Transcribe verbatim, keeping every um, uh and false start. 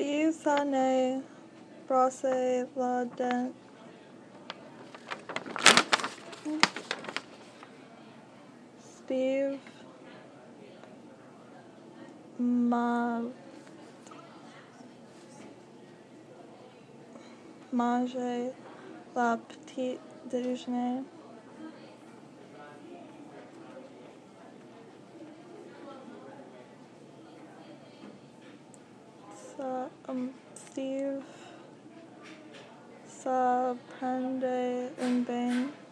Steve ça ne brosse la dent. Steve ma manger la petite déjeuner. Ça, um, Steve ça prendre un bain.